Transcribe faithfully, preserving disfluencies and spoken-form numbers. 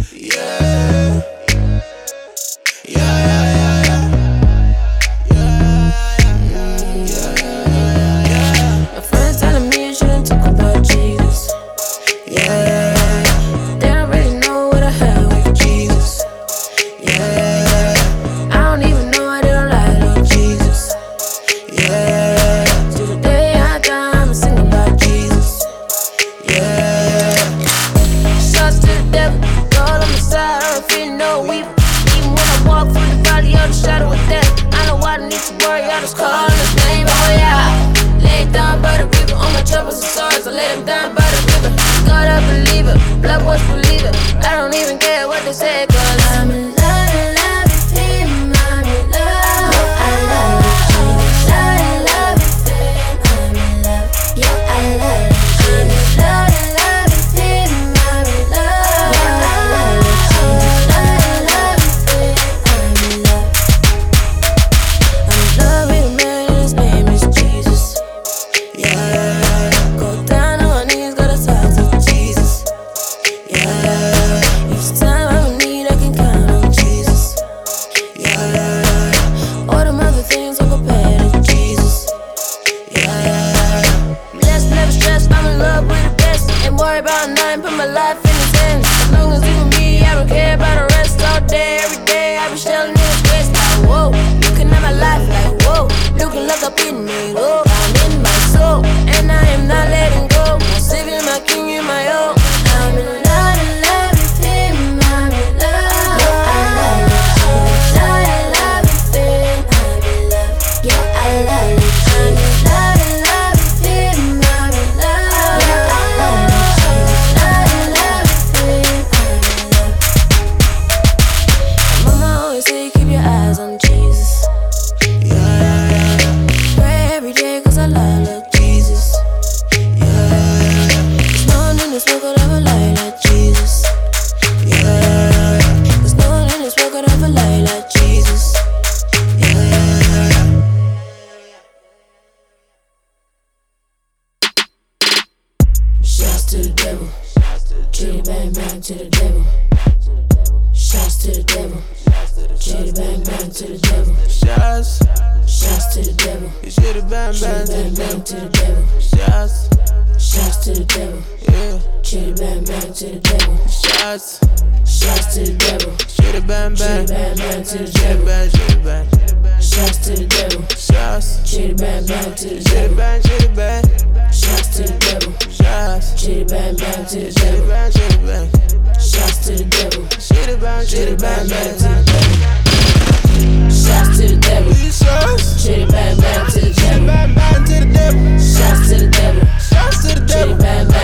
Yeah. Yeah, yeah, yeah, yeah. My friends telling me I shouldn't talk about Jesus. Yeah, they don't really know what I have with Jesus. Yeah, I don't even know why they don't lie to Jesus. Yeah, till the day I die, I'ma sing about Jesus. Yeah, shots to the devil, God on my side, I don't feel no evil. Even when I walk through the valley of the shadow of death, I know I don't need to worry, I just call His name. Oh yeah. Laid down by the river, all my troubles and sorrows, I lay them down by the river. God, I believe it, blood was believer. I don't even care what they say, cause I'm in love, in love with Him, I'm in love. I love Jesus, I'm in love with Him, I'm in love. Yeah, I love Jesus, I'm in love with Him, I'm in love. Yeah, I love Jesus, I'm in love with Him, I'm in love. I'm in love with a man and his name is Jesus. Yeah, go down on my knees, gotta talk to Jesus. Yeah, each time I'm in need, I can count on Jesus. Yeah, all them other things don't compare to Jesus. Yeah, blessed, never stressed, I'm in love with the best. Ain't worried about nothing, put my life in His hands. As long as you with me, I don't care about the rest. All day, every day, I be shelling in His grace. Like whoa, looking at my life like whoa, looking like I've been made up. I'm in my soul, and I am not letting go. My Savior, my King, and my own. I'm in love, in love with Him. I'm in love. Yeah, I love Jesus. I'm in love with Him. I'm in love. Yeah, I love Jesus. I'm in love, in love with Him. I'm in love. Yeah, I love Jesus. I'm in love with Him. I'm in love. My mama always say, keep your eyes on Jesus. Pray every day cause I love, love Jesus. Yeah, there's no one in this world could ever lie like Jesus. Yeah, there's no one in this world could ever lie like Jesus. Yeah. Shouts to the devil, chitty bang bang to the devil. Shouts to the devil, chitty bang bang to the devil. Shots, Shouts to the devil, you shoulda bang bang chitty to bang the bang to devil. the devil. Shots, Shouts to the devil, yeah. chitty bang bang to the devil. Shots, Shouts to the devil, shoulda bang bang, chitty bang bang to the shoulda devil. bang, shoulda bang. Shouts to the devil, Shots, chitty bang bang to the shoulda devil. bang, shoulda bang. Shouts to the devil, Shots, chitty bang bang to the shoulda devil. bang, shoulda bang. Shouts to the devil, Shoulda bang, chitty shoulda bang bang, bang bang. to the devil. Shouts to the devil, Shots, chitty bang bang to the shoulda devil. bang bang to the devil. Shouts to the devil, Shots to the chitty devil. bang bang